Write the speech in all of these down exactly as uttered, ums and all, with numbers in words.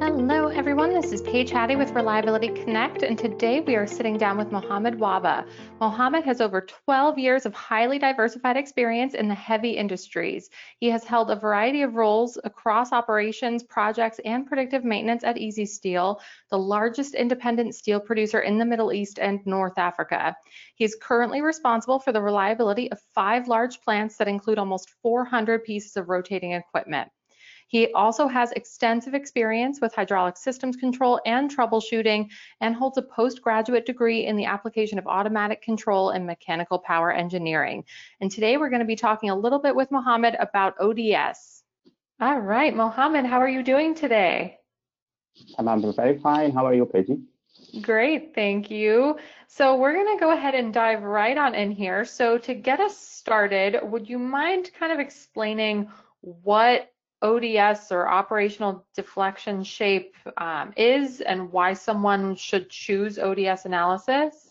Hello everyone, this is Paige Hattie with Reliability Connect, and today we are sitting down with Mohammed Wahba. Mohammed has over twelve years of highly diversified experience in the heavy industries. He has held a variety of roles across operations, projects, and predictive maintenance at Easy Steel, the largest independent steel producer in the Middle East and North Africa. He is currently responsible for the reliability of five large plants that include almost four hundred pieces of rotating equipment. He also has extensive experience with hydraulic systems control and troubleshooting and holds a postgraduate degree in the application of automatic control and mechanical power engineering. And today we're going to be talking a little bit with Mohammed about O D S. All right, Mohammed, how are you doing today? I'm very fine. How are you, Peggy? Great, thank you. So we're going to go ahead and dive right on in here. So to get us started, would you mind kind of explaining what O D S or operational deflection shape um, is and why someone should choose O D S analysis?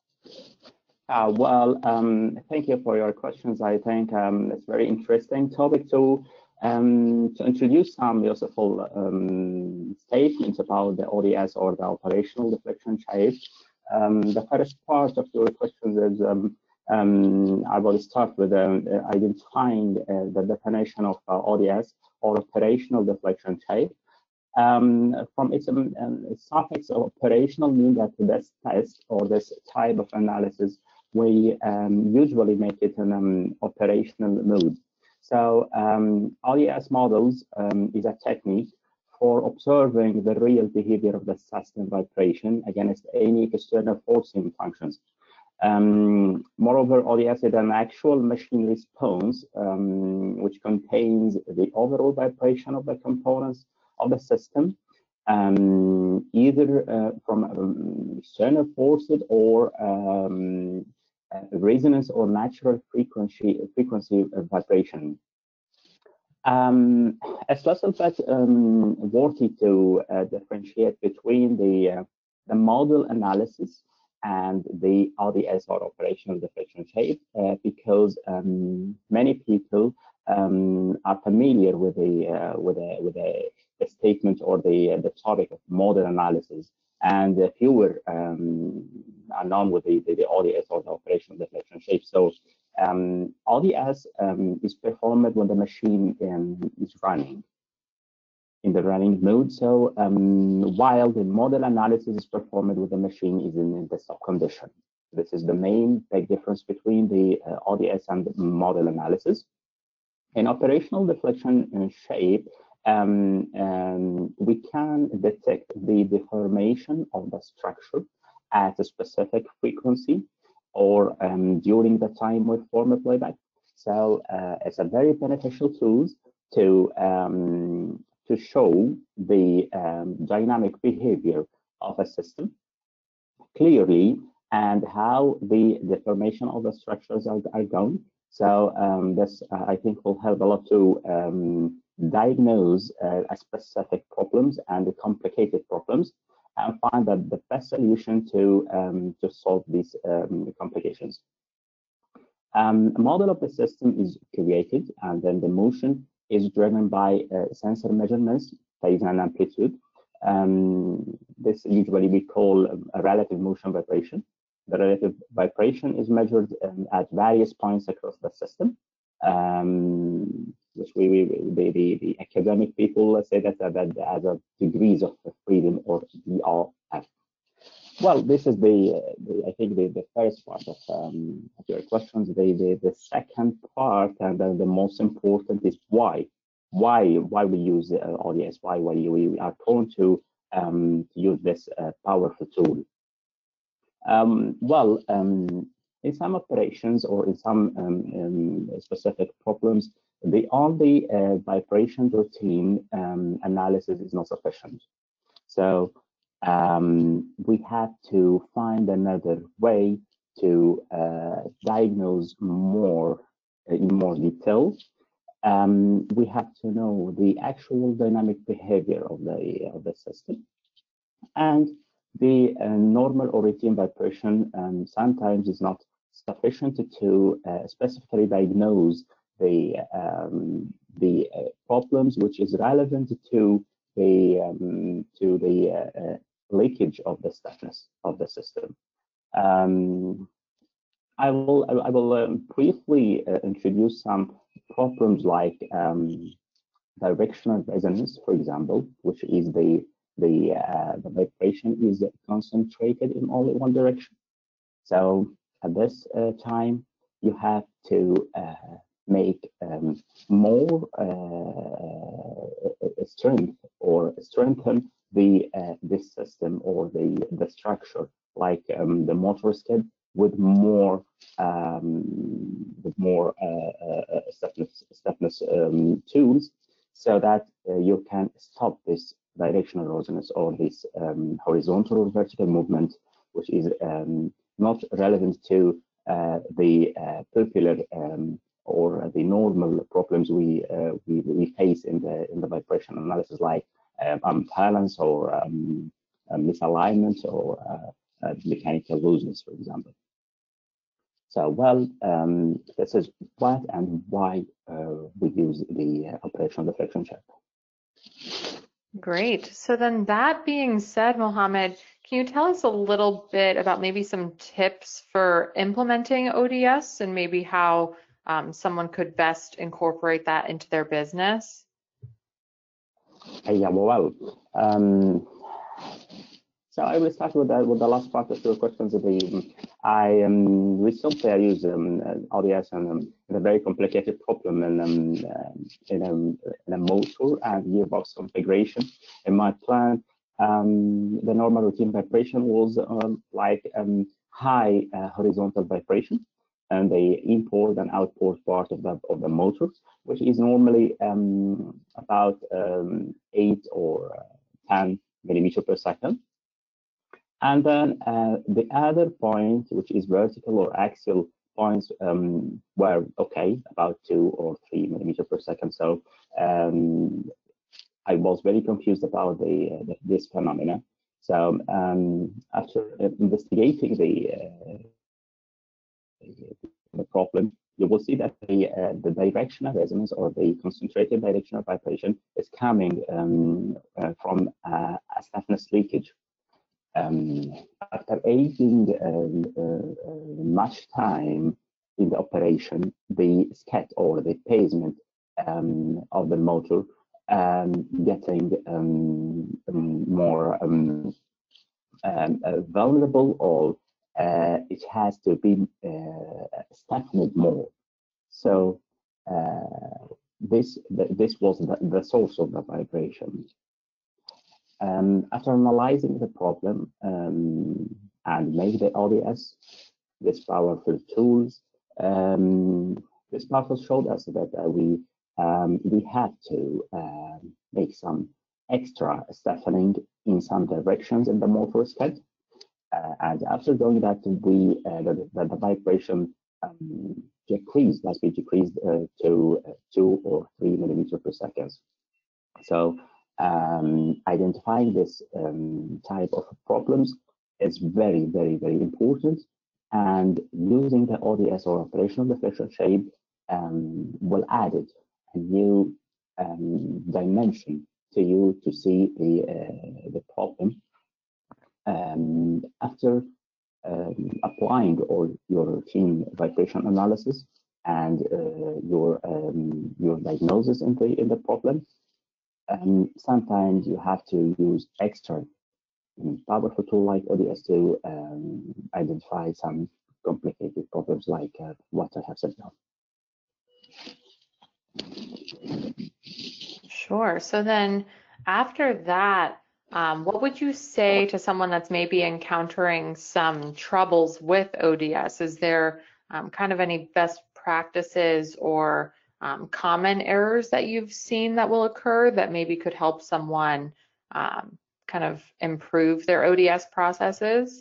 Uh, well, um, thank you for your questions. I think um, it's a very interesting topic to um, to introduce some useful um, statements about the O D S or the operational deflection shape. Um, the first part of your questions is um, um, I will start with um, identifying uh, the definition of uh, O D S or operational deflection shape. Um, from its um, suffix of operational means that this test or this type of analysis, we um, usually make it in um, operational mode. So um, O D S models um, is a technique for observing the real behavior of the system vibration against any external forcing functions. Um, moreover, O D S is an actual machine response, um, which contains the overall vibration of the components of the system, um, either uh, from um, external forces or um, uh, resonance or natural frequency frequency vibration. Um, it's also but, um, worthy to uh, differentiate between the uh, the model analysis and the O D S or operational deflection shape, uh, because um, many people um, are familiar with the uh, with a with a, the statement or the uh, the topic of model analysis, and uh, fewer um, are known with the, the, the O D S or the operational deflection shape. So um, O D S um, is performed when the machine um, is running in the running mode. So um, while the model analysis is performed with the machine is in, in the stop condition. This is the main big difference between the uh, O D S and the model analysis. In operational deflection and shape, um, um, we can detect the deformation of the structure at a specific frequency or um, during the time we form a playback. So uh, it's a very beneficial tool to um, to show the um, dynamic behavior of a system clearly and how the deformation of the structures are, are going. So um, this, uh, I think, will help a lot to um, diagnose uh, a specific problems and the complicated problems and find that the best solution to um, to solve these um, complications. Um, a model of the system is created, and then the motion is driven by uh, sensor measurements, phase and amplitude. Um, this usually we call a relative motion vibration. The relative vibration is measured um, at various points across the system, um, which we, we the, the, the academic people say that, that, that as a degrees of freedom or D R F. Well, this is the, the I think the, the first part of, um, of your questions. The, the the second part and the, the most important is why why why we use uh, O D S, why why we are prone to um, use this uh, powerful tool. Um, well, um, in some operations or in some um, um, specific problems, the only uh, vibration routine um, analysis is not sufficient. So um, we have to find another way to uh, diagnose more uh, in more detail. Um, we have to know the actual dynamic behavior of the of the system, and the uh, normal or routine vibration um, sometimes is not sufficient to uh, specifically diagnose the um, the uh, problems which is relevant to the um, to the uh, uh, leakage of the stiffness of the system. Um, I will I will um, briefly uh, introduce some problems like um, directional resonance, for example, which is the the uh, the vibration is concentrated in only one direction. So at this uh, time, you have to uh, make um, more uh, strength or strengthen the uh, this system or the the structure, like um, the motor skid, with more um, with more uh, uh, stiffness, stiffness um, tools, so that uh, you can stop this directional resonance or this um, horizontal or vertical movement, which is um, not relevant to uh, the uh, popular um, or the normal problems we, uh, we we face in the in the vibration analysis, like um, unbalance or um, uh, misalignment or uh, uh, mechanical looseness, for example. So, well, um, this is what and why uh, we use the uh, operational deflection check. Great. So then that being said, Mohammed, can you tell us a little bit about maybe some tips for implementing O D S and maybe how um, someone could best incorporate that into their business? Uh, yeah, well, um, so I will start with the, with the last part of your questions. The, I um, recently I used um, O D S and um, a very complicated problem in, um, uh, in, a, in a motor and gearbox configuration in my plant. Um, the normal routine vibration was um, like um, high uh, horizontal vibration, and the import and output part of the of the motor, which is normally um, about um, eight or ten millimeter per second. And then uh, the other point, which is vertical or axial points, um, were okay, about two or three millimeter per second. So um, I was very confused about the, uh, the this phenomena. So um, after investigating the, uh, the problem, you will see that the uh, the directional resonance or the concentrated directional vibration is coming um, uh, from uh, a stiffness leakage. Um, after aiding um, uh, uh, much time in the operation, the scat or the pavement um, of the motor um, getting um, more um, um, uh, vulnerable, or uh, it has to be uh, stiffened more. So uh, this this was the, the source of the vibration. Um, after analyzing the problem um, and make the O D S, this powerful tools, um, this powerful showed us that uh, we um, we had to uh, make some extra stiffening in some directions in the motor skid. Uh, and after doing that, we uh, the, the, the vibration um, decreased, as we decreased uh, to uh, two or three millimeter per second. So um, identifying this um, type of problems is very, very, very important. And using the O D S or operational deflection shape um, will add it a new um, dimension to you to see the uh, the problem. Um, after um, applying all your routine vibration analysis and uh, your um, your diagnosis in the in the problem. Um, sometimes you have to use extra um, powerful tool like O D S to um, identify some complicated problems like uh, what I have said now. Sure. So then after that, um, what would you say to someone that's maybe encountering some troubles with O D S? Is there um, kind of any best practices or um, common errors that you've seen that will occur that maybe could help someone um, kind of improve their O D S processes?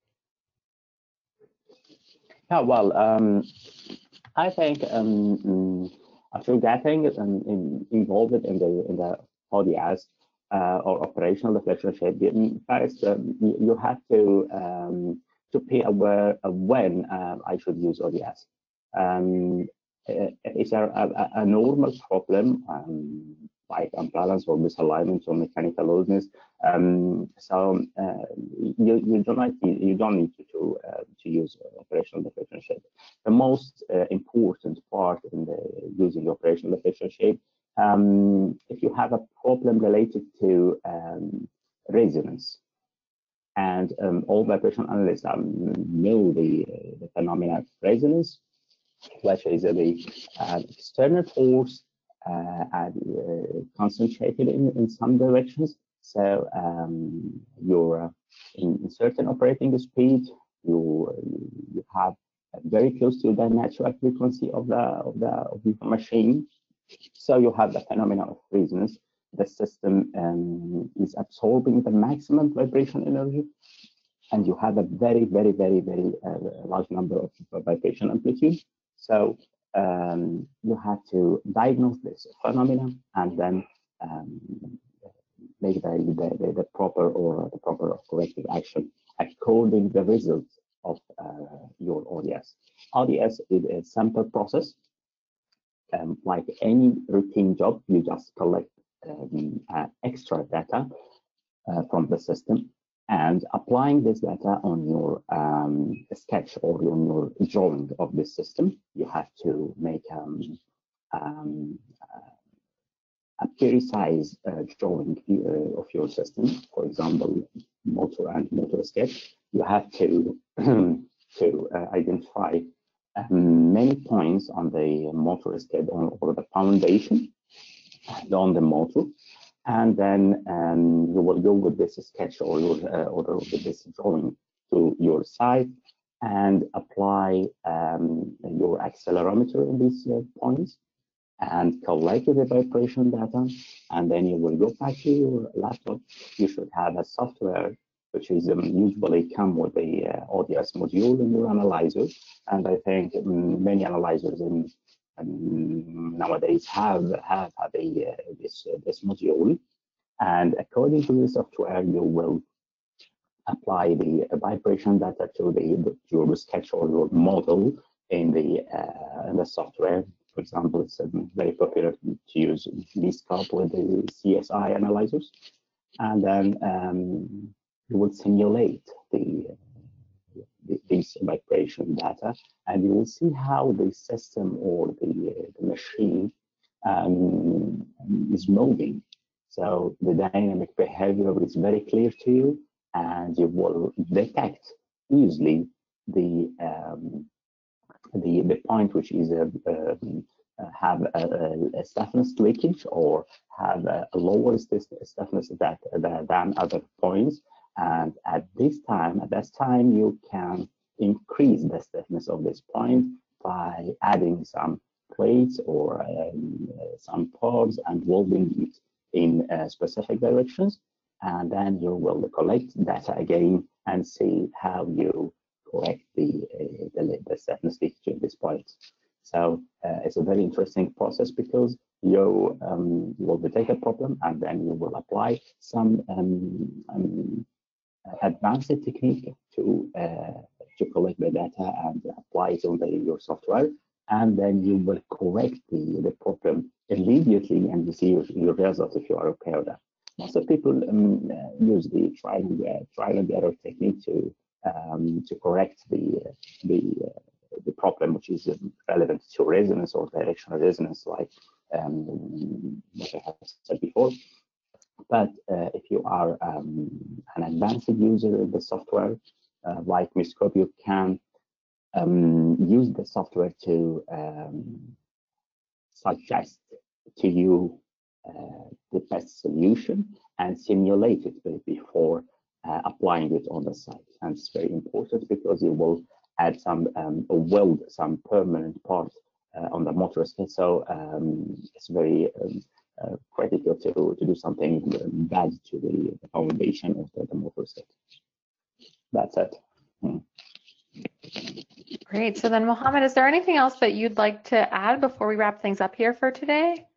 Yeah, well, um, I think um, after getting um, in, involved in the in the O D S uh, or operational deflection shape, first um, you have to um, to be aware of when uh, I should use O D S. Um, it's a, a, a normal problem. Um, like unbalance or misalignment or mechanical looseness. Um, so uh, you, you don't need, you don't need to to, uh, to use operational deflection shape. The most uh, important part in the using operational deflection shape, um, if you have a problem related to um, resonance, and um, all vibration analysts um, know the, uh, the phenomena of resonance, which is the uh, external force uh, and, uh, concentrated in, in some directions. So um, you're uh, in, in certain operating speed, you you have very close to the natural frequency of the of the of the machine. So you have the phenomena of resonance. The system um, is absorbing the maximum vibration energy, and you have a very, very, very, very uh, large number of vibration amplitude. So um, you have to diagnose this phenomenon and then um, make the, the, the proper or the proper or corrective action according to the results of uh, your O D S. O D S is a sample process. Um, like any routine job, you just collect um, uh, extra data uh, from the system, and applying this data on your um, sketch or on your drawing of this system, you have to make um, um, a precise uh, drawing uh, of your system. For example, motor and motor sketch. You have to to uh, identify um, many points on the motor sketch or, or the foundation and on the motor. And then um, you will go with this sketch or, your, uh, or with this drawing to your site and apply um, your accelerometer in these uh, points and collect the vibration data. And then you will go back to your laptop. You should have a software which is um, usually come with the uh, O D S module in your analyzer. And I think um, many analyzers in um, nowadays have have, have a, uh, this uh, this module. And according to the software, you will apply the vibration data to the your sketch or your model in the uh, in the software. For example, it's um, very popular to use VScope with the C S I analyzers, and then um, you will simulate the, the these vibration data, and you will see how the system or the, uh, the machine um, is moving. So the dynamic behavior is very clear to you, and you will detect easily the um, the the point which is a, a, a have a, a stiffness leakage or have a, a lower stiffness that, that than other points. And at this time, at this time, you can increase the stiffness of this point by adding some plates or um, some pods and welding it in uh, specific directions, and then you will collect data again and see how you correct the uh, the, the stiffness leakage at this point. So uh, it's a very interesting process because you, um, you will detect a problem and then you will apply some um, um, advanced technique to uh, to collect the data and apply it on the, your software, and then you will correct the, the problem immediately and you see your, your results if you are okay with that. Most of people um, uh, use the trial and, uh, trial and error technique to um, to correct the the uh, the problem which is relevant to resonance or directional resonance, like um, what I have said before. But uh, if you are um, an advanced user of the software, uh, like VScope, you can um, use the software to um, suggest to you uh, the best solution and simulate it before uh, applying it on the site. And it's very important because you will add some um, or weld some permanent part uh, on the motor sketch. So um, it's very um, uh, critical to, to do something bad to the, the foundation of the, the motor sketch. That's it. Hmm. Great. So then, Mohammed, is there anything else that you'd like to add before we wrap things up here for today?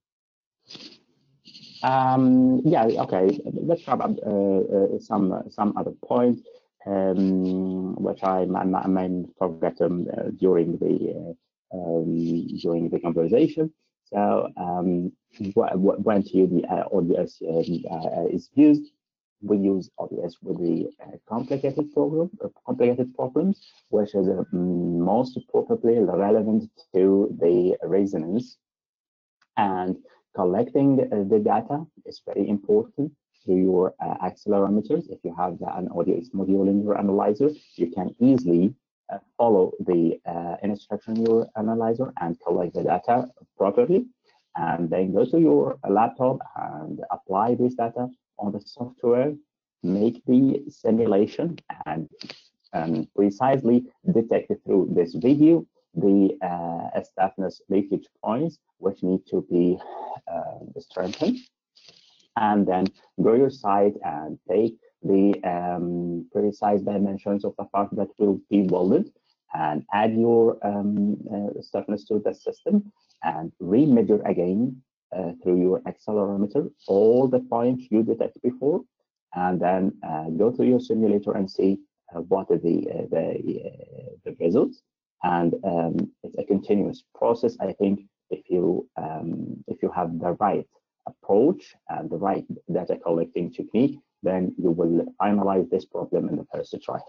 Um, yeah, okay. Let's wrap up uh, uh, some some other points, um, which I, I, I may forget um, uh, during the uh, um, during the conversation. So um, when T U D uh, O D S uh, is used, we use O D S with the uh, complicated program, uh, complicated problems, which is uh, most probably relevant to the resonance. And collecting uh, the data is very important through your uh, accelerometers. If you have an O D S module in your analyzer, you can easily uh, follow the uh, instruction in your analyzer and collect the data properly, and then go to your laptop and apply this data on the software, make the simulation, and um, precisely detect through this video the uh, stiffness leakage points which need to be uh, strengthened, and then go your site and take the um, precise dimensions of the part that will be welded and add your um, uh, stiffness to the system and re-measure again uh, through your accelerometer all the points you detect before, and then uh, go to your simulator and see uh, what are the uh, the, uh, the results. And um, it's a continuous process. I think if you um, if you have the right approach and the right data collecting technique, then you will finalize this problem in the first try.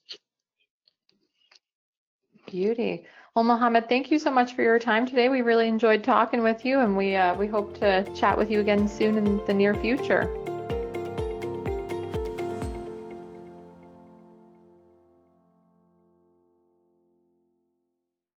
Beauty. Well, Mohammed, thank you so much for your time today. We really enjoyed talking with you, and we uh, we hope to chat with you again soon in the near future.